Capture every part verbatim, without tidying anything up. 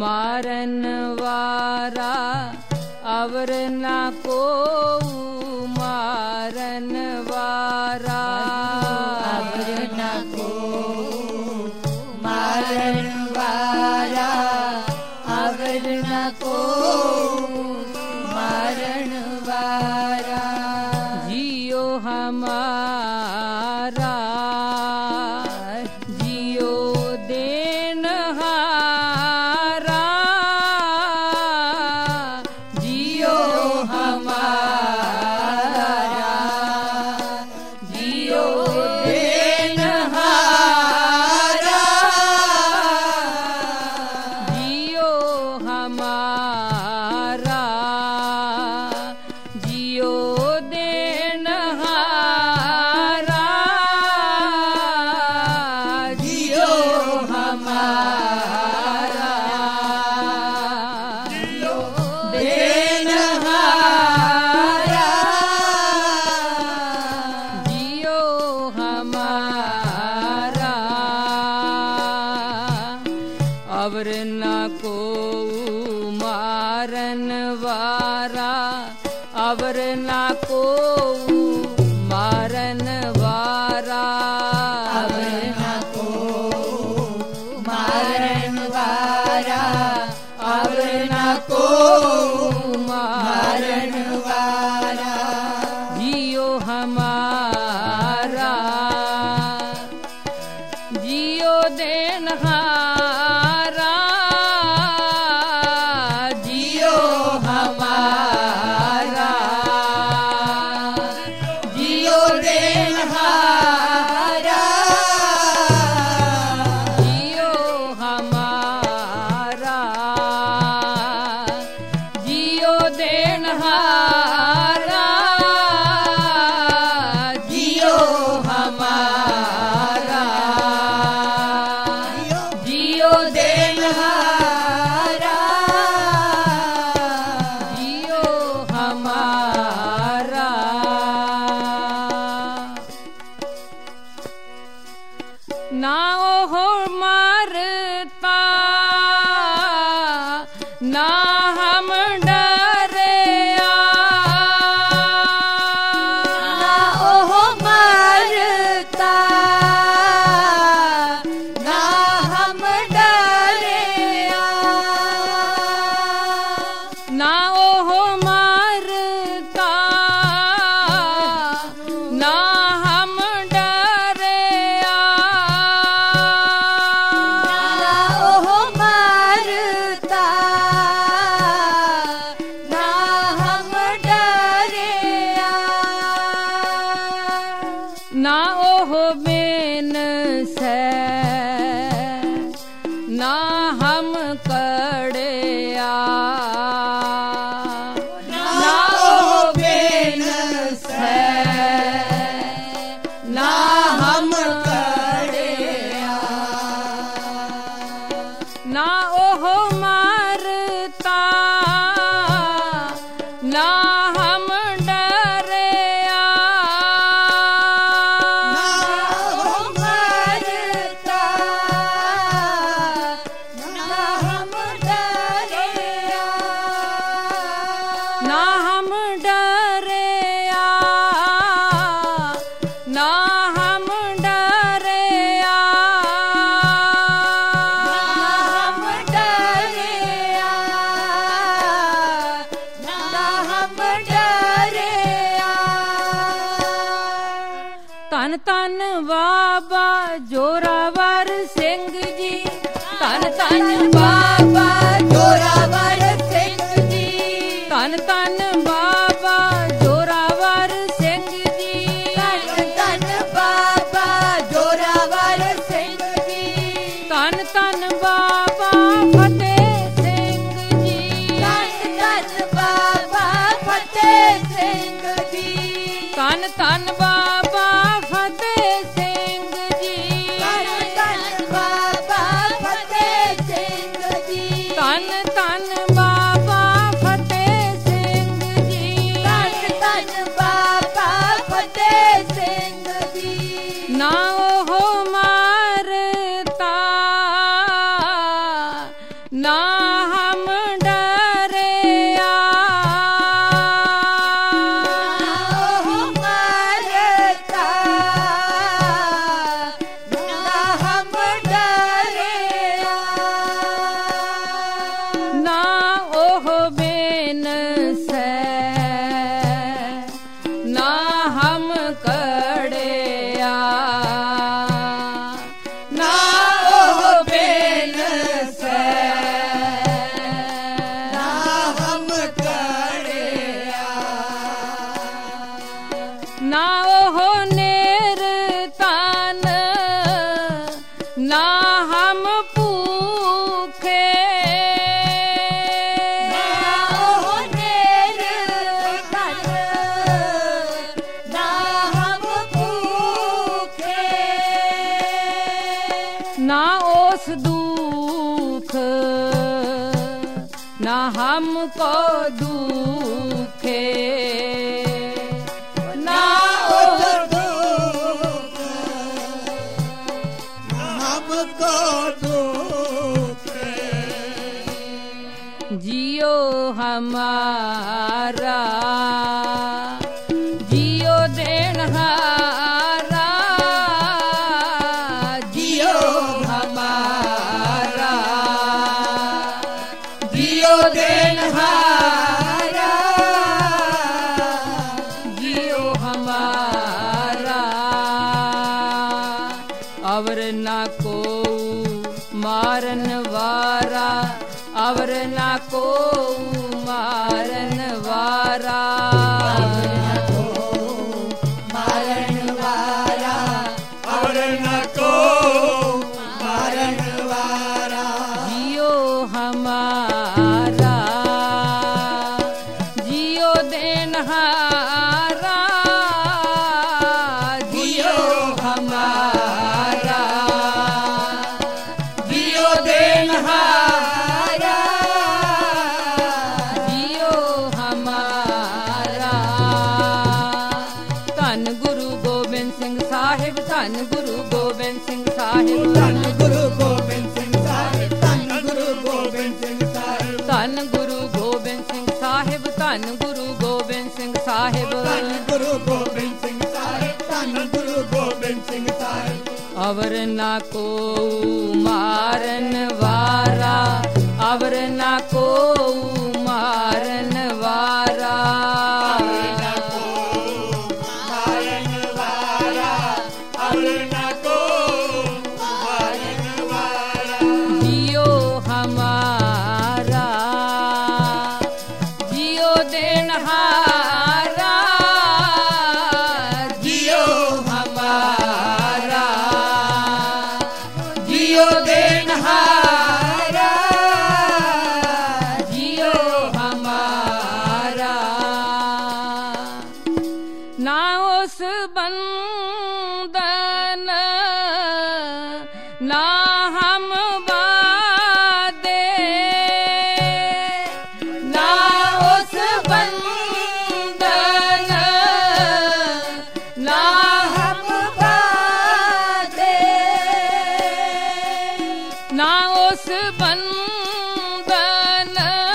मारन वारा अवर ना को मारन वारा अवर ना को मारन वारा अवर ना को मारन वारा जियो हमारा जियो देनहारा जियो हमारा जियो देनहारा जियो हमारा जियो देनहारा जियो हमारा जियो देनहारा जियो हमारा अवर ना को मारन वारा अवर ना को मारन वारा अवर ना को मारन वारा अवर ना को मारन वारा जियो हमारा जियो देनहारा जियो हमारा जियो देनहारा जियो हमारा जियो देनहारा जियो हमारा जियो देनहारा जियो हमारा ना हो मारता ना हम डरिया ना ओह मरता ना हम डरिया ना ओह मारता ना हम डरिया ना ओह मरता ना हम डरिया ना ओह बेन से ना हम कड़िया ना ओह बेन से ना हम कड़िया ना ओह मारता ना हम डरिया ना ओह मरता ना हम डरिया ना हम डरिया ना हम डरिया हम डरिया ना हम डरिया तन तन बाबा जोरावर सिंह जी तन तन बाबा जोरावर सिंह जी तन तन बाबा जोरावर सिंह जी तन तन बाबा जोरावर सिंह जी तन तन बाबा फतेह सिंह जी तन तन बाबा फतेह सिंह जी तन तन बाबा फतेह सिंह जी तन तन बाबा फतेह सिंह जी तन तन बाबा फतेह सिंह जी तन तन बाबा फतेह सिंह जी ना ओह मारता ना हम भूखे ना ओस दुख ना हमको दुखे ना ओस दुख ना हमको दुखे जियो हमारा जियो देनहारा जियो हमारा जियो देनहारा जियो हमारा अवर ना को मारन वारा अवर ना को मारन वारा मारन वारा और न को मारन वारा जियो हमारा जियो देनहारा जियो हमारा जियो देनहारा जियो हमारा धन गुरु गोबिंद सिंह साहिब धन गुरु गोबिंद सिंह साहिब धन गुरु गोबिंद सिंह साहिब धन गुरु गोबिंद सिंह साहिब धन गुरु गोबिंद सिंह साहिब धन गुरु गोबिंद सिंह साहिब धन गुरु गोबिंद सिंह साहिब धन गुरु गोबिंद सिंह साहिब अवर ना को मारन वारा अवर ना को मारन वारा मारन वारा और न को मारन वारा जियो हमारा जियो देनहारा जियो हमारा जियो देनहारा जियो हमारा ना उस बंदन ना हम वादे ना उस बंदन ना हम वादे ना उस बंदन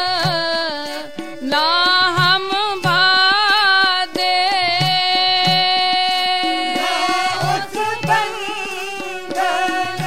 ना हम वादे उस बंधन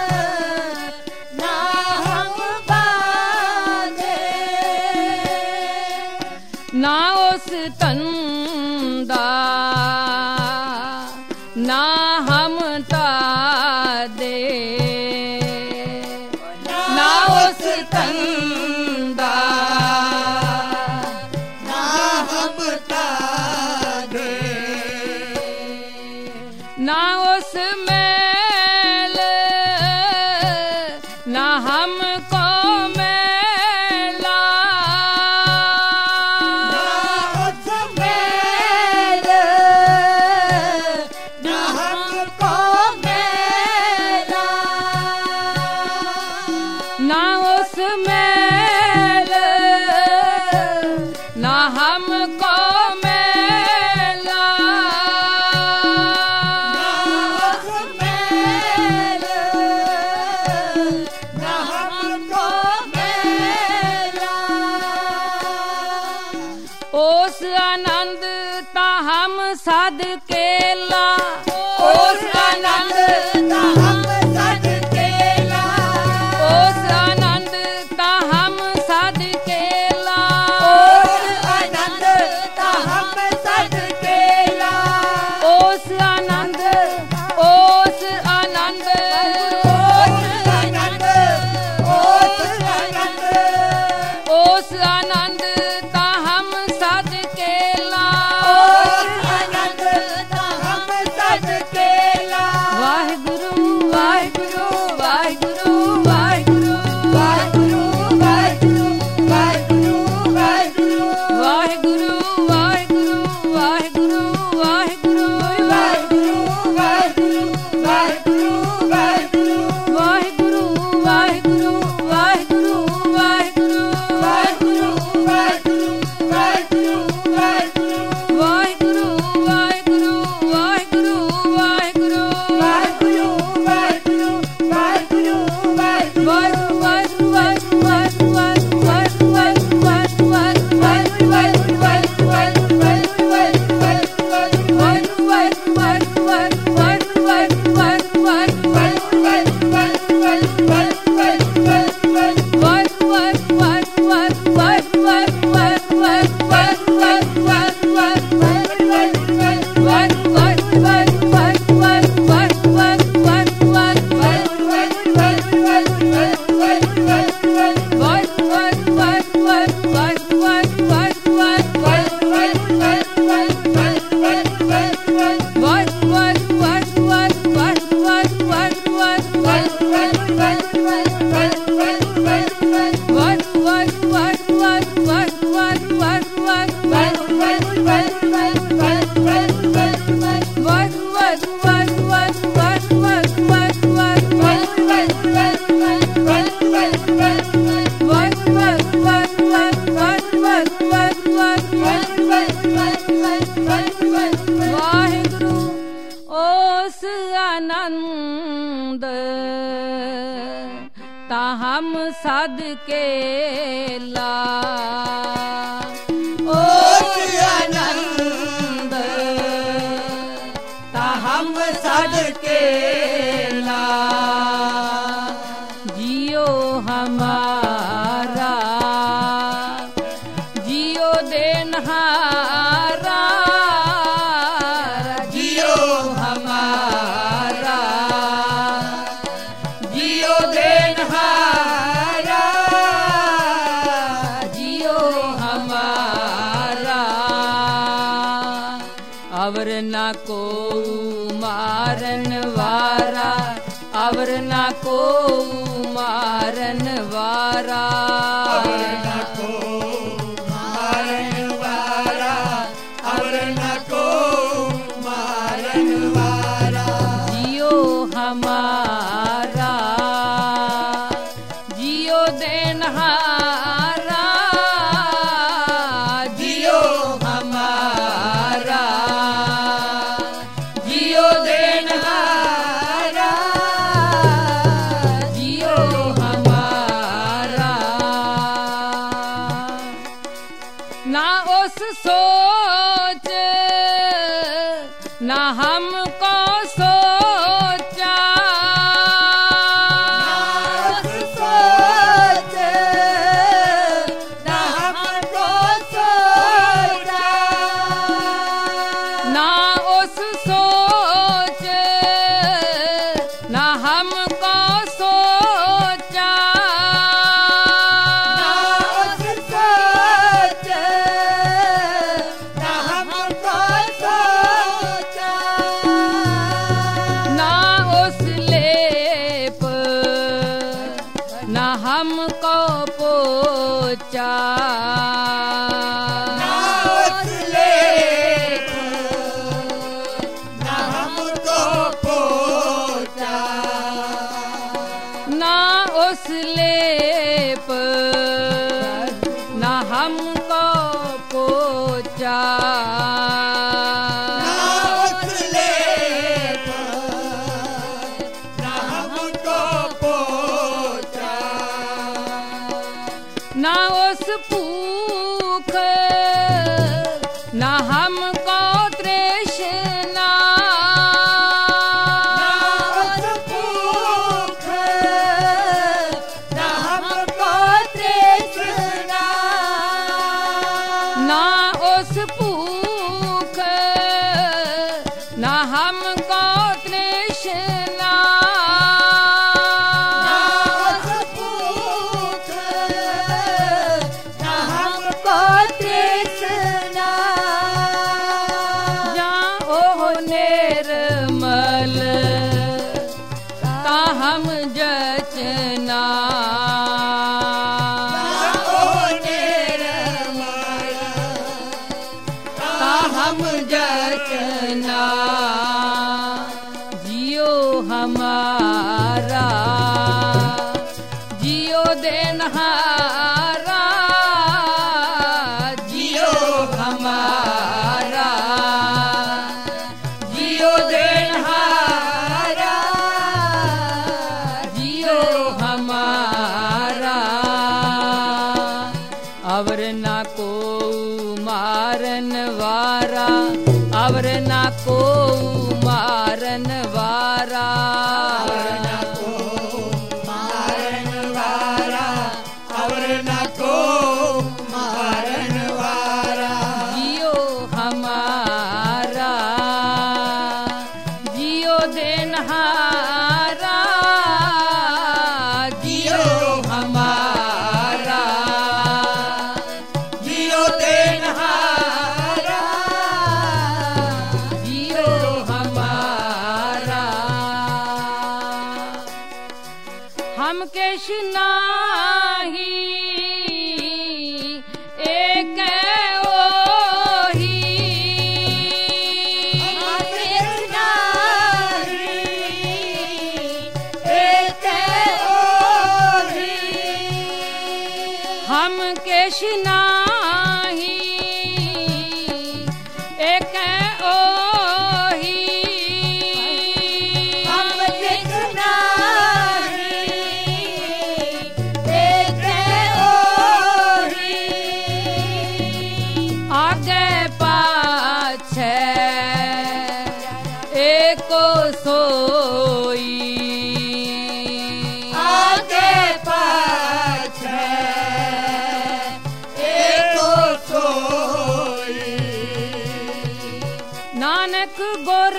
ना हम बांधे ना उस तंदा ना हम तादे ना उस तंदा ना हम ताधे ना उस मैल ना हमको मैला ना उस मेल ना हमको मेला ना उस मैल ना हमको मैला उस मेल ना हमको मेला ओस आनंद ता हम साध केला ओस आनंद ता हम सद केला ओस आनंद ता हम साध केला आनंद ता हम सद केला ओस आनंद ओस आनंद आनंद ओस आनंद ओस आनंद ता हम साध केला आनंद ਵਾਹਿਗੁਰੂ ਵਾਹਿਗੁਰੂ ਵਾਹਿਗੁਰੂ ਵਾਹਿਗੁਰੂ ਵਾਹਿਗੁਰੂ ਵਾਹਿਗੁਰੂ ਵਾਹਿਗੁਰੂ ਵਾਹਿਗੁਰੂ ਵਾਹਿਗੁਰੂ ਵਾਹਿਗੁਰੂ ਵਾਹਿਗੁਰੂ ਵਾਹਿਗੁਰੂ ਵਾਹਿਗੁਰੂ ਵਾਹਿਗੁਰੂ ਵਾਹਿਗੁਰੂ ਵਾਹਿਗੁਰੂ ਉਸ ਆਨੰਦ ਤਾ ਹਮ ਸਦ ਕੇ ਲਾ ਉਸ ਆਨੰਦ ਤਾ ਹਮ ਸਦ ਕੇ ਲਾ जियो हमारा जियो देनहारा जियो हमारा जियो देनहारा जियो हमारा अवर ना को मारन वारा अवर ना को मारन वारा अवर न को मारन वारा अवर न को मारन वारा जियो हमारा जियो देनहारा जियो हमारा जियो देनहारा जियो हमारा ना उस सोच ना हमको सोचा सोच ना हमको सोचा ना उस सोच ना हमको सोचा उस सोच ना हमको सोचा ना उस लेप ना हमको पोचा ना उस लेप ना हमको पोचा ना उस लेप ना हमको पोचा ना उस लेप ना हमको पोचा ना उस भूख ना हमको तृष्णा उस भूख ना हमको तृष्णा ना उस भूख ना हमको तृष्णा उस भूख ना हमको तृष्णा जा ओ निर्मल ता हम जचना ओ निर्मल ता हम जचना जियो हमारा देनहारा जियो हमारा, जियो देनहारा जियो हमारा। अवर ना को मारन वारा, अवर ना को मारन वारा, जियो हमारा, जियो देनहारा जियो हमारा, जियो देनहारा जियो हमारा। हम केश नाही एक ओही, हम केश नाही एक ओही, हम केश नाही एक ओही, आगे पाछे एको सोई, आगे पाछे एको सोई। नानक गुर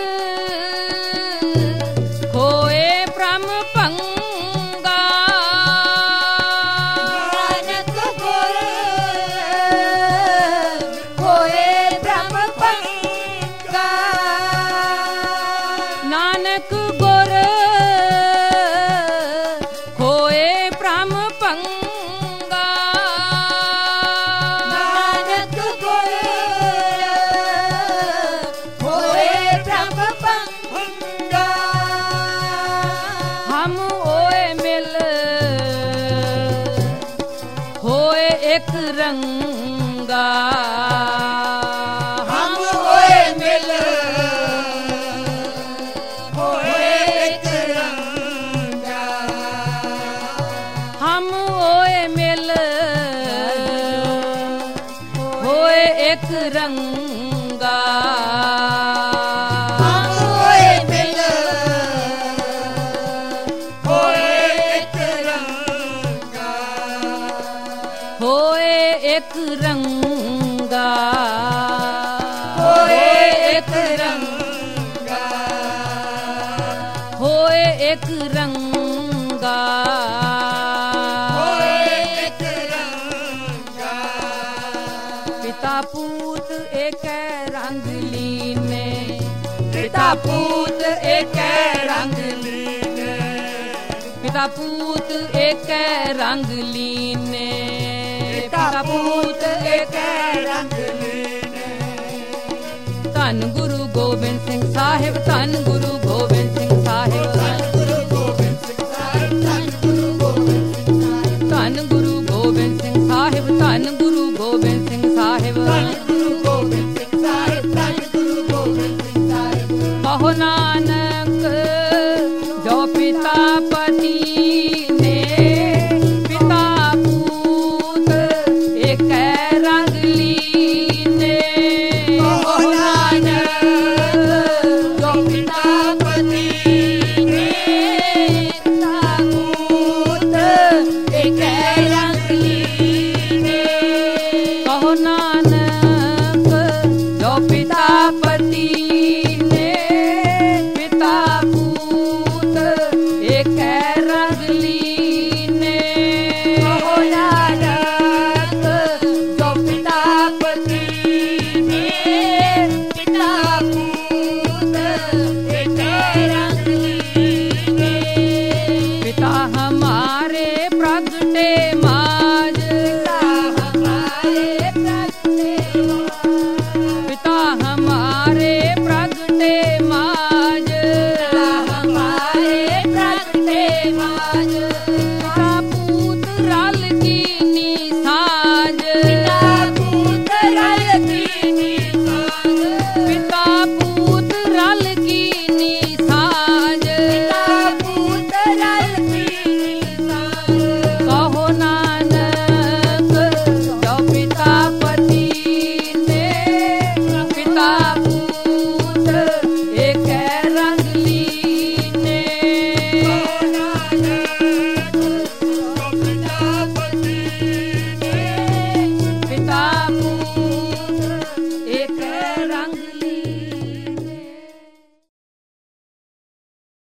खोए ब्रह्म पंगा, नानक गुर खोए ब्रह्म पंगा, नानक गुर खोए ब्रह्म पंगा, नानक गुर खोए ब्रह्म पंगा। हम ओए मिल होए एक रंगा, हम होए मिल होए एक रंगा, हम ओए मिल होए एक रंगा, हम होए मिल होए एक रंगा, होए एक रंगा, होए एक रंगा, होए एक रंगा, होए एक रंगा। पिता पूत एक रंग लीने, पिता पूत एक रंग लीने, पिता पूत एक रंग लीने, पिता पूत एक रंग लीने। धन गुरु गोबिंद सिंह साहिब, धन गुरु गोबिंद सिंह साहिब, धन गुरु गोबिंद सिंह साहिब, धन गुरु गोबिंद सिंह साहिब, धन गुरु गोबिंद सिंह साहिब, धन गुरु गोबिंद सिंह साहिब। धन गुरु गोबिंद सिंह साहिब, धन गुरु गोबिंद सिंह साहिब। कहो नानक जो पिता पति ने, पिता पूत एक रंग लीने, कहो नानक जो पिता पति ने, पिता पूत एक रंग लीने। कहो नानक जो पिता पति ने, पिता पूत एक रंग लीने, कहो नानक जो पिता पति ने, पिता पूत एक रंग लीने। पिता हमारे प्रगटे मां,